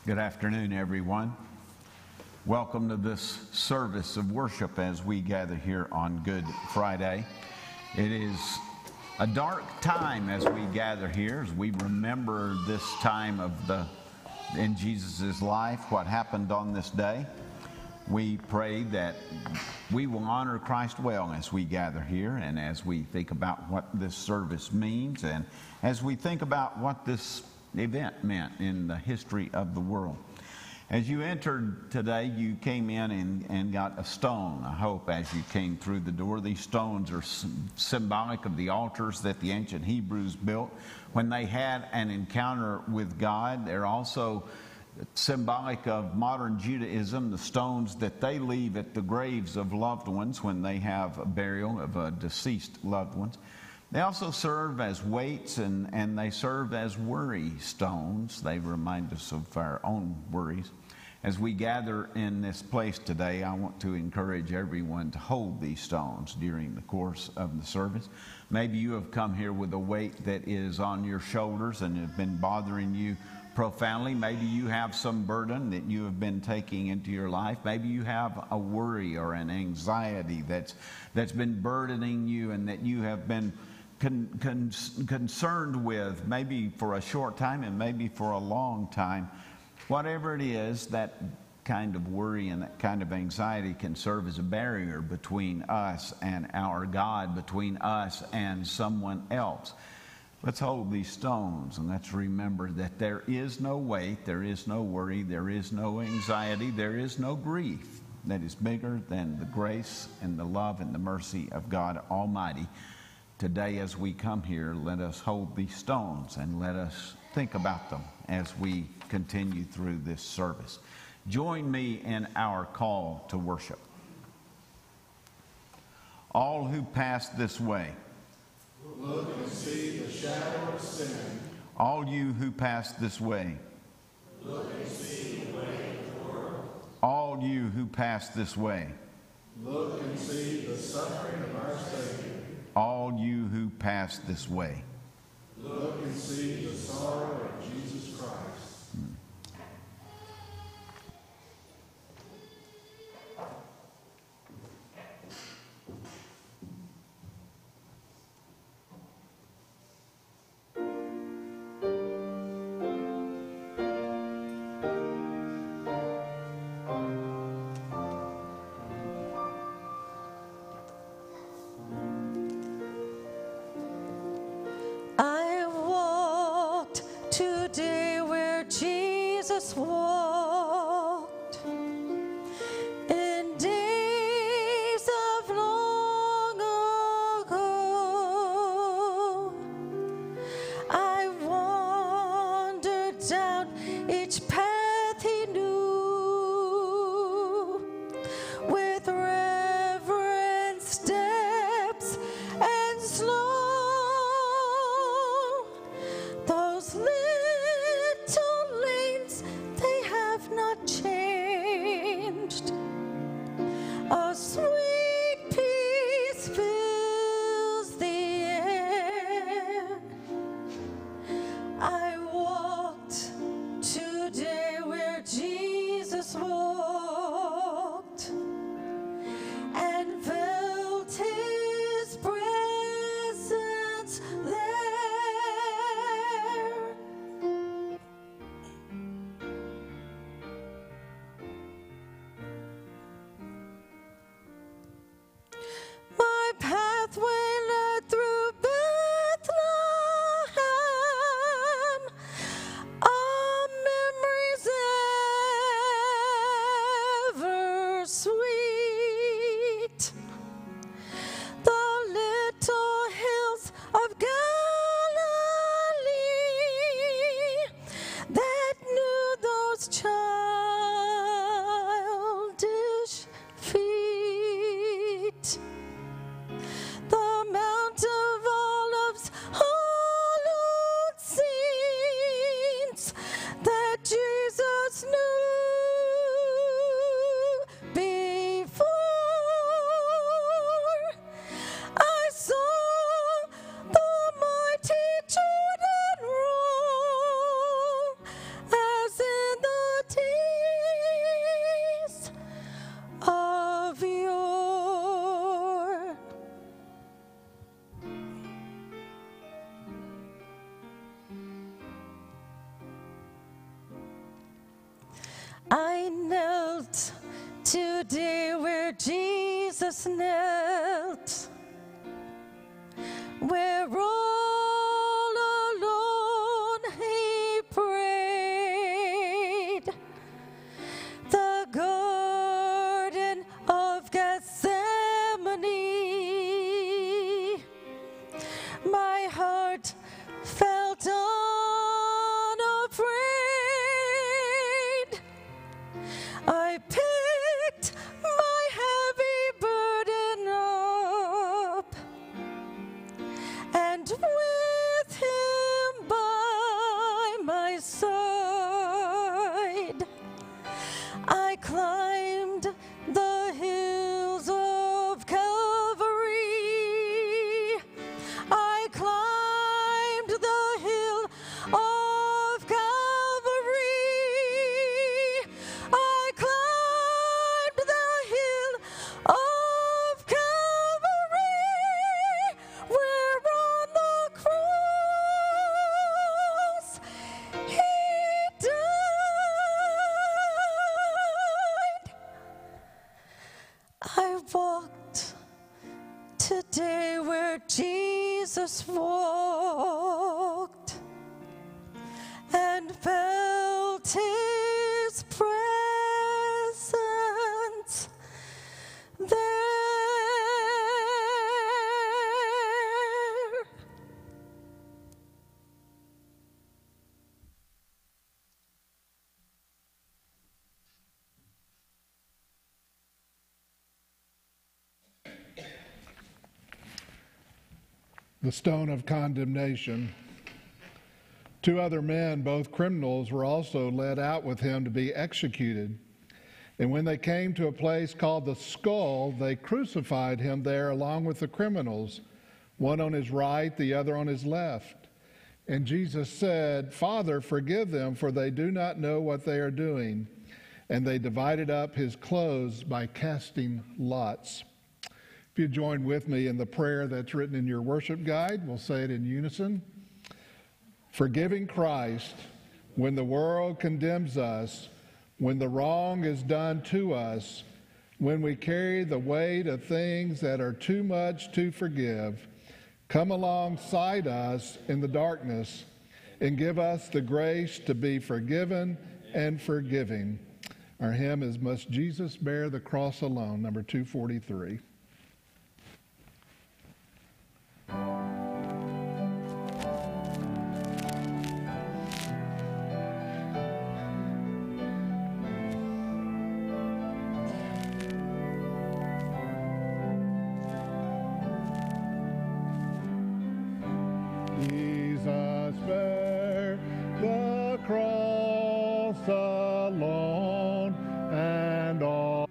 Good afternoon, everyone. Welcome to this service of worship as we gather here on Good Friday. It is a dark time as we gather here, as we remember this time in Jesus' life, what happened on this day. We pray that we will honor Christ well as we gather here and as we think about what this service means and as we think about what this event meant in the history of the world. As you entered today, you came in and got a stone, I hope, as you came through the door. These stones are symbolic of the altars that the ancient Hebrews built when they had an encounter with God. They're also symbolic of modern Judaism, the stones that they leave at the graves of loved ones when they have a burial of deceased loved ones. They also serve as weights and they serve as worry stones. They remind us of our own worries. As we gather in this place today, I want to encourage everyone to hold these stones during the course of the service. Maybe you have come here with a weight that is on your shoulders and has been bothering you profoundly. Maybe you have some burden that you have been taking into your life. Maybe you have a worry or an anxiety that's been burdening you and that you have been concerned with, maybe for a short time and maybe for a long time. Whatever it is, that kind of worry and that kind of anxiety can serve as a barrier between us and our God, between us and someone else. Let's hold these stones and let's remember that there is no weight, there is no worry, there is no anxiety, there is no grief that is bigger than the grace and the love and the mercy of God Almighty. Today, as we come here, let us hold these stones and let us think about them as we continue through this service. Join me in our call to worship. All who pass this way, look and see the shadow of sin. All you who pass this way, look and see the way of the world. All you who pass this way, look and see the suffering of our Savior. All you who pass this way, look and see the sorrow of Jesus Christ. Walked in days of long ago. I wandered down each path he knew with reverent steps and slow. Those little lanes, they have not changed. A sweet peace fills the air. I walked today where Jesus walked and felt his presence there. My pathway led through Bethlehem, memories ever sweet. The little hills of Galilee that knew those childish feet. The Mount of Olives, hallowed scenes that Jesus knew before. I saw the mighty Jordan roll as in the today where Jesus knelt, where all alone he prayed, the Garden of Gethsemane, my heart felt unafraid. I picked my heavy burden up, and with him by my side, I climbed the hills of Calvary. I climbed the hill of Calvary. I climbed the hill of Calvary, where on the cross he died. I walked today where Jesus walked, and felt his presence there. The stone of condemnation. 2 other men, both criminals, were also led out with him to be executed. And when they came to a place called the Skull, they crucified him there along with the criminals, one on his right, the other on his left. And Jesus said, "Father, forgive them, for they do not know what they are doing." And they divided up his clothes by casting lots. If you join with me in the prayer that's written in your worship guide, we'll say it in unison. Forgiving Christ, when the world condemns us, when the wrong is done to us, when we carry the weight of things that are too much to forgive, come alongside us in the darkness and give us the grace to be forgiven and forgiving. Our hymn is "Must Jesus Bear the Cross Alone," number 243. Jesus bear the cross alone, and all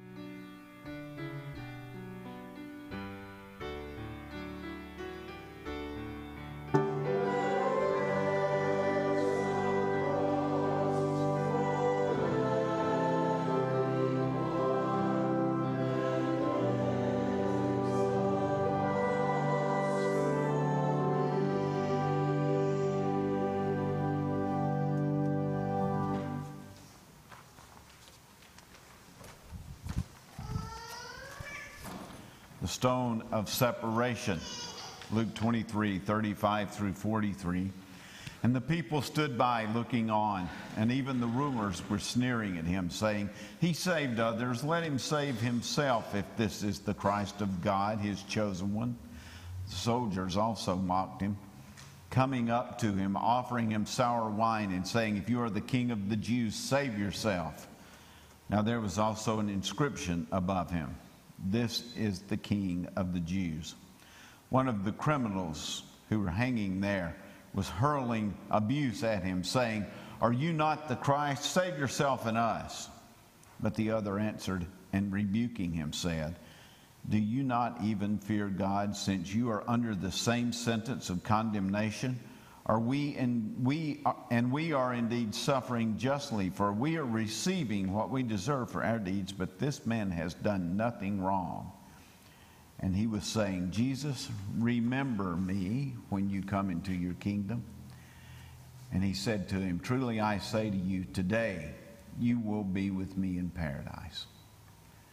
The stone of separation, Luke 23:35 through 43. And the people stood by looking on, and even the rulers were sneering at him, saying, "He saved others, let him save himself if this is the Christ of God, his chosen one." The soldiers also mocked him, coming up to him, offering him sour wine, and saying, "If you are the king of the Jews, save yourself." Now there was also an inscription above him, "This is the King of the Jews." One of the criminals who were hanging there was hurling abuse at him, saying, "Are you not the Christ? Save yourself and us." But the other answered and rebuking him said, "Do you not even fear God, since you are under the same sentence of condemnation? We are indeed suffering justly, for we are receiving what we deserve for our deeds, but this man has done nothing wrong." And he was saying, "Jesus, remember me when you come into your kingdom." And he said to him, "Truly I say to you, today you will be with me in paradise."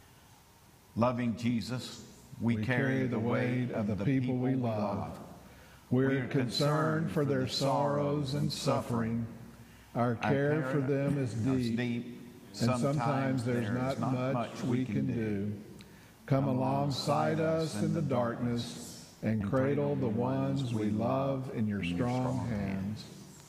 Loving Jesus, we carry the weight of the people we love. We're concerned for their sorrows and suffering. Our care for them is deep, and sometimes there's not much we can do. Come alongside us in the darkness and cradle the ones we love in your strong hands.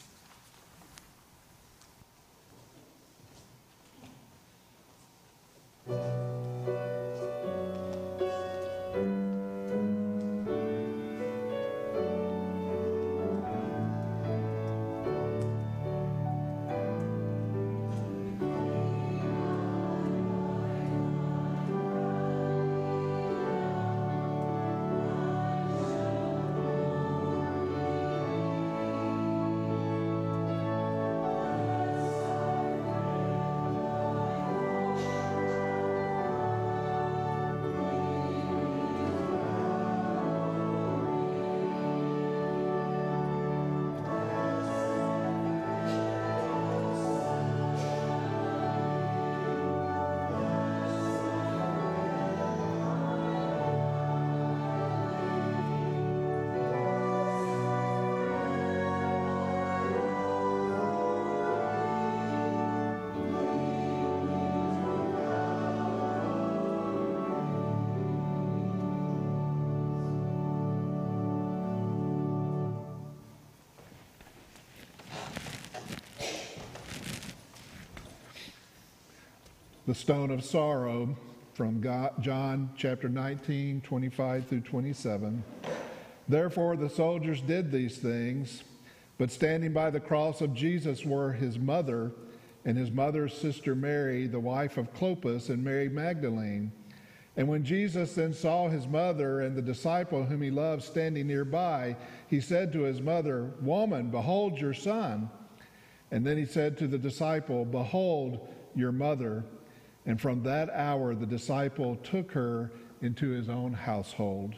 The stone of sorrow from John chapter 19, 25 through 27. Therefore the soldiers did these things, but standing by the cross of Jesus were his mother and his mother's sister Mary, the wife of Clopas, and Mary Magdalene. And when Jesus then saw his mother and the disciple whom he loved standing nearby, he said to his mother, "Woman, behold your son." And then he said to the disciple, "Behold your mother." And from that hour, the disciple took her into his own household.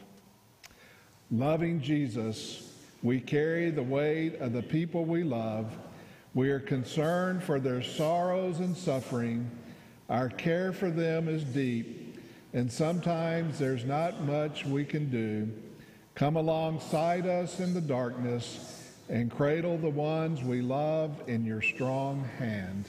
Loving Jesus, we carry the weight of the people we love. We are concerned for their sorrows and suffering. Our care for them is deep, and sometimes there's not much we can do. Come alongside us in the darkness and cradle the ones we love in your strong hand.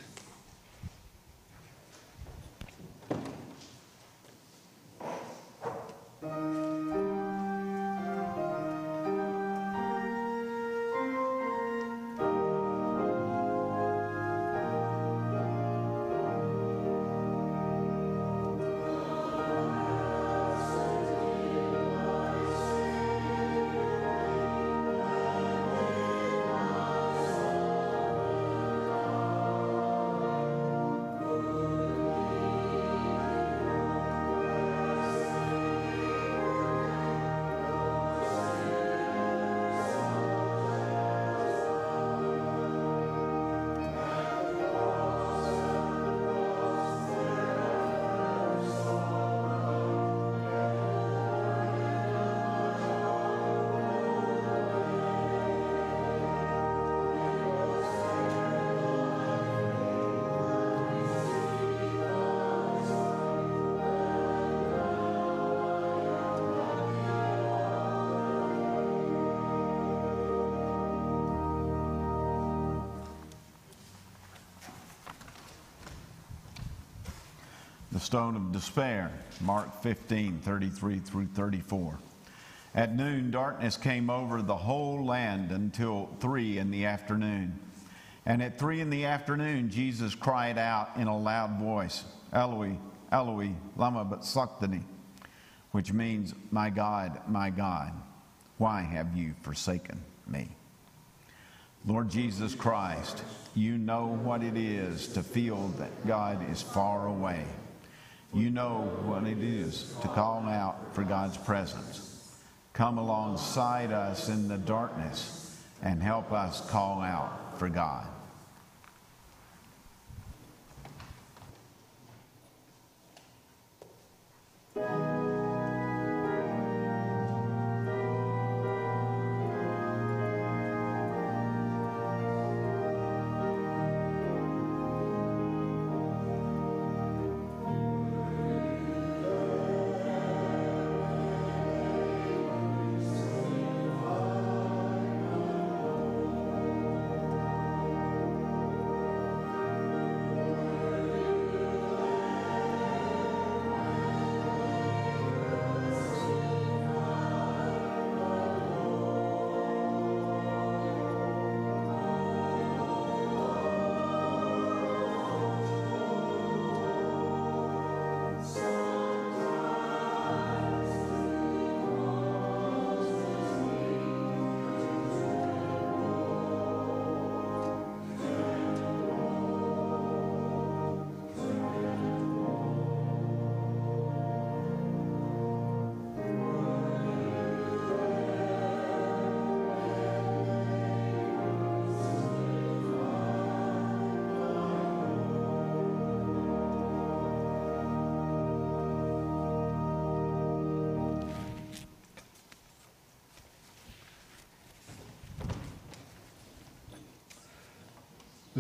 The stone of despair, Mark 15, 33 through 34. At noon, darkness came over the whole land until 3 in the afternoon. And at 3 in the afternoon, Jesus cried out in a loud voice, "Eloi, Eloi, lama sabachthani," which means, my God, why have you forsaken me?" Lord Jesus Christ, you know what it is to feel that God is far away. You know what it is to call out for God's presence. Come alongside us in the darkness and help us call out for God.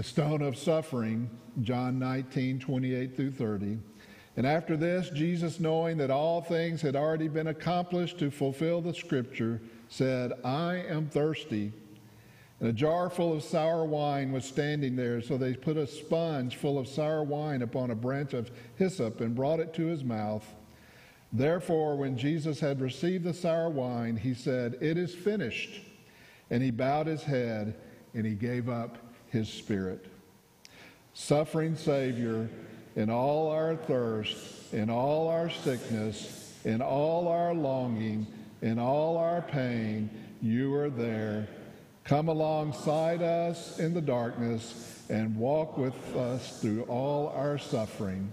the stone of suffering, John 19:28 through 30. And after this, Jesus, knowing that all things had already been accomplished to fulfill the scripture, said, I am thirsty. And a jar full of sour wine was standing there, so they put a sponge full of sour wine upon a branch of hyssop and brought it to his mouth. Therefore, when Jesus had received the sour wine, he said, It is finished. And he bowed his head and he gave up his spirit. Suffering Savior, in all our thirst, in all our sickness, in all our longing, in all our pain, you are there. Come alongside us in the darkness and walk with us through all our suffering.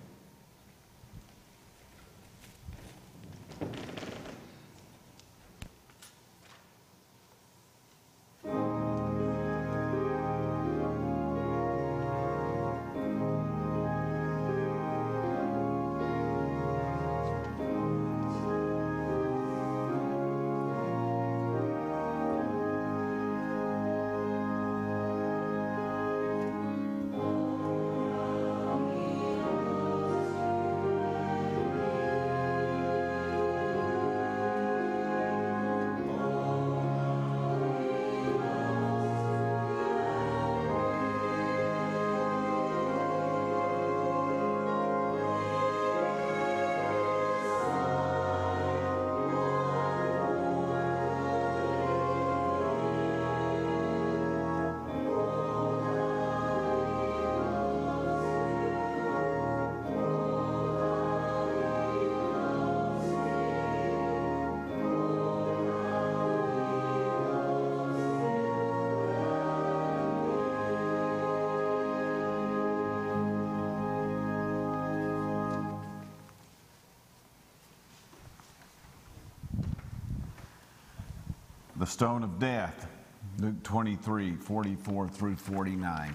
The stone of death, Luke 23:44 through 49.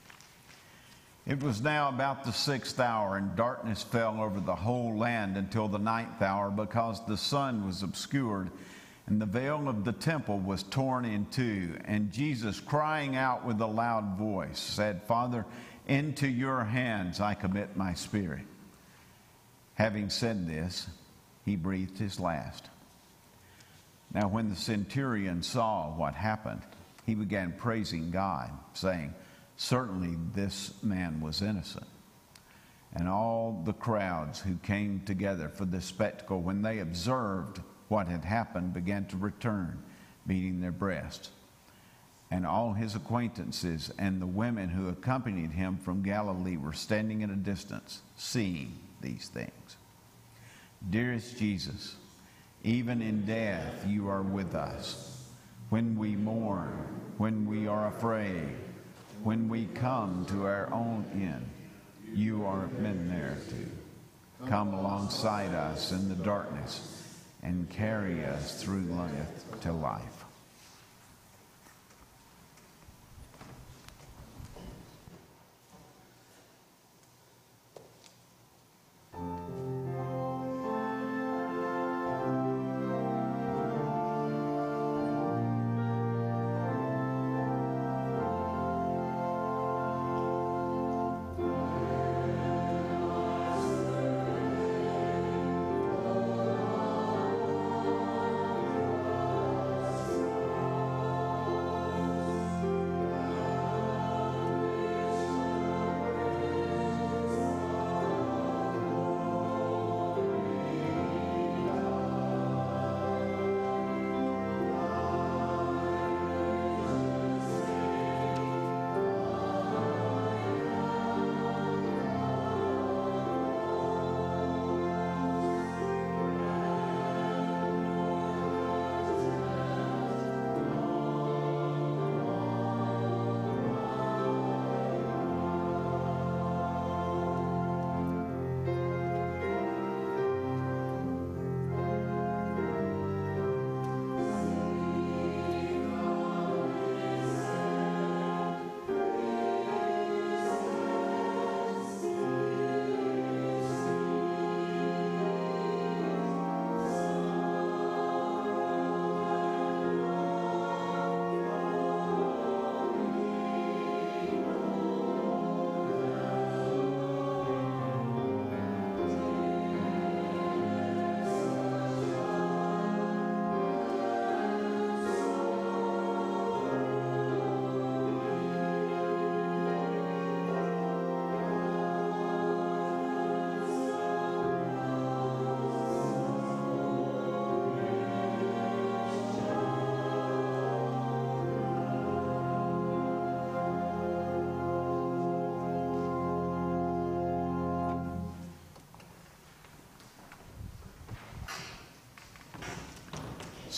It was now about the 6th hour, and darkness fell over the whole land until the 9th hour, because the sun was obscured, and the veil of the temple was torn in two. And Jesus, crying out with a loud voice, said, Father, into your hands I commit my spirit. Having said this, he breathed his last. Now when the centurion saw what happened, he began praising God, saying, Certainly this man was innocent. And all the crowds who came together for this spectacle, when they observed what had happened, began to return, beating their breasts. And all his acquaintances and the women who accompanied him from Galilee were standing at a distance, seeing these things. Dearest Jesus, even in death you are with us. When we mourn, when we are afraid, when we come to our own end, you are been there too. Come alongside us in the darkness and carry us through life to life.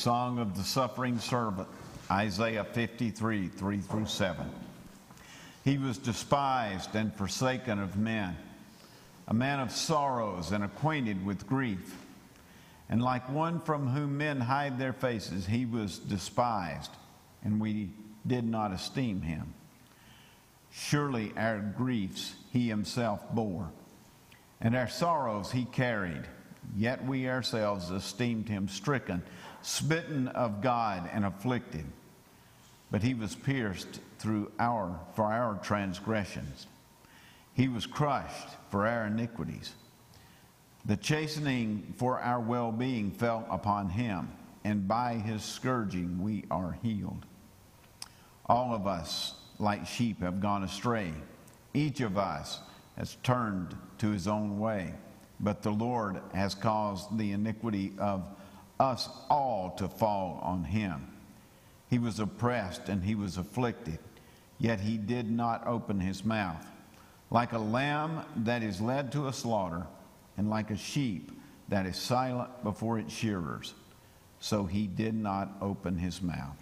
Song of the Suffering Servant, Isaiah 53, 3 through 7. He was despised and forsaken of men, a man of sorrows and acquainted with grief. And like one from whom men hide their faces, he was despised, and we did not esteem him. Surely our griefs he himself bore, and our sorrows he carried. Yet we ourselves esteemed him stricken, smitten of God, and afflicted. But he was pierced for our transgressions. He was crushed for our iniquities. The chastening for our well-being fell upon him, and by his scourging we are healed. All of us, like sheep, have gone astray. Each of us has turned to his own way, but the Lord has caused the iniquity of us all to fall on him. He was oppressed and he was afflicted, yet he did not open his mouth. Like a lamb that is led to a slaughter, and like a sheep that is silent before its shearers, so he did not open his mouth.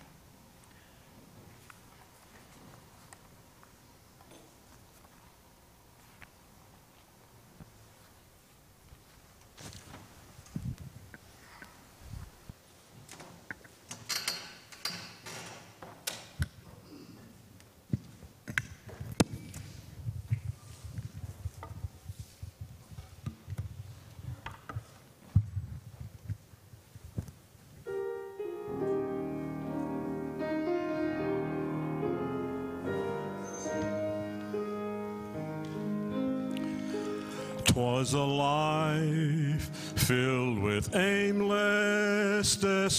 Was a life filled with aimless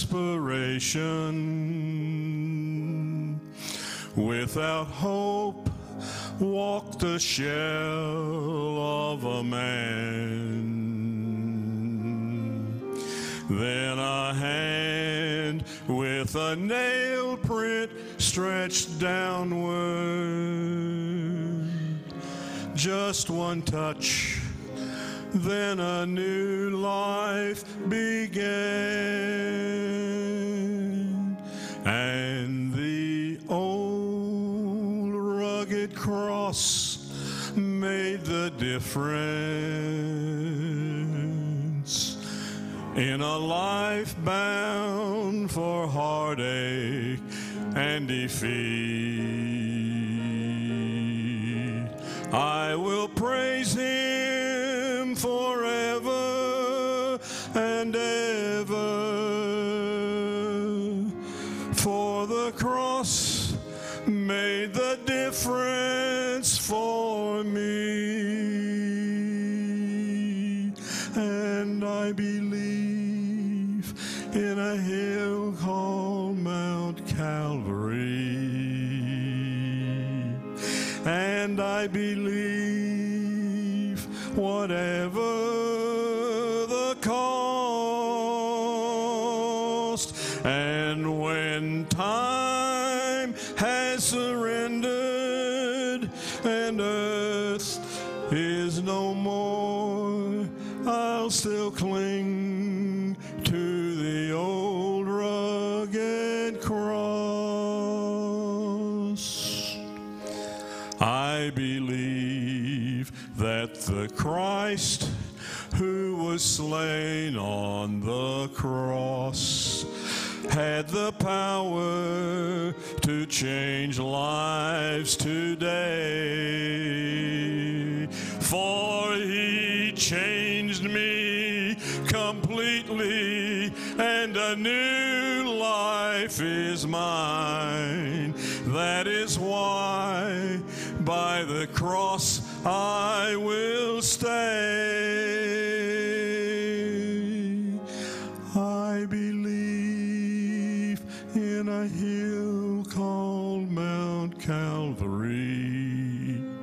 desperation. Without hope, walked the shell of a man. Then a hand with a nail print stretched downward. Just one touch, then a new life began, and the old rugged cross made the difference in a life bound for heartache and defeat. I will praise him forever and ever, for the cross made the difference for me. And I believe in a hill called Mount Calvary, and I believe whatever the cost, and when time has surrendered and earth is no more, I'll still cling to the old rugged cross. I believe that the Christ who was slain on the cross had the power to change lives today. For he changed me completely, and a new life is mine. That is why by the cross I will stay. I believe in a hill called Mount Calvary,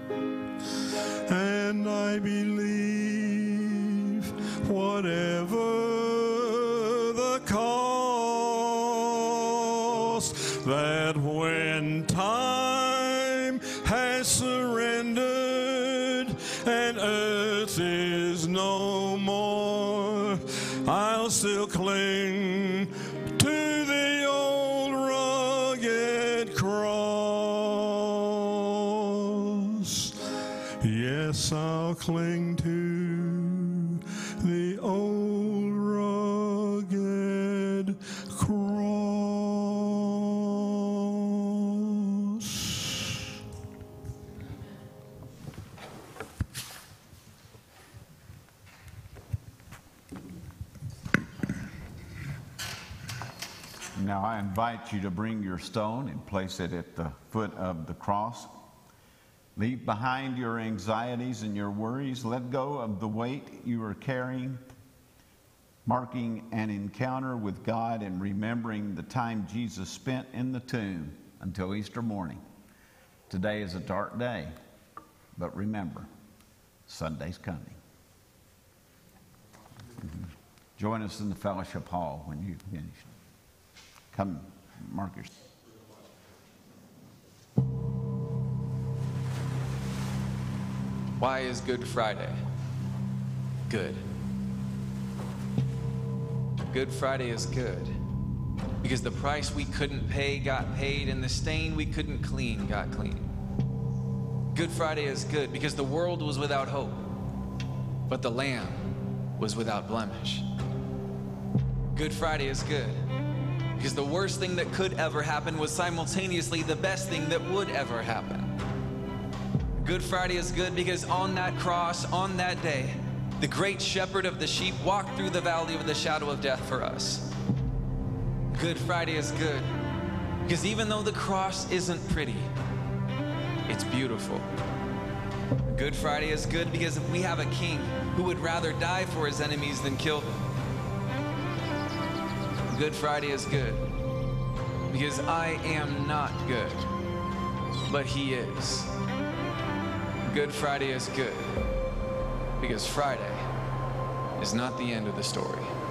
and I believe whatever the cost, that when time has surrendered and earth is no more, I'll still cling yes, I'll cling to the old rugged cross. Now I invite you to bring your stone and place it at the foot of the cross. Leave behind your anxieties and your worries. Let go of the weight you are carrying, marking an encounter with God and remembering the time Jesus spent in the tomb until Easter morning. Today is a dark day, but remember, Sunday's coming. Join us in the fellowship hall when you finish. Come, mark your... Why is Good Friday good? Good Friday is good because the price we couldn't pay got paid and the stain we couldn't clean got clean. Good Friday is good because the world was without hope, but the Lamb was without blemish. Good Friday is good because the worst thing that could ever happen was simultaneously the best thing that would ever happen. Good Friday is good because on that cross, on that day, the great shepherd of the sheep walked through the valley of the shadow of death for us. Good Friday is good because even though the cross isn't pretty, it's beautiful. Good Friday is good because we have a king who would rather die for his enemies than kill them. Good Friday is good because I am not good, but he is. Good Friday is good because Friday is not the end of the story.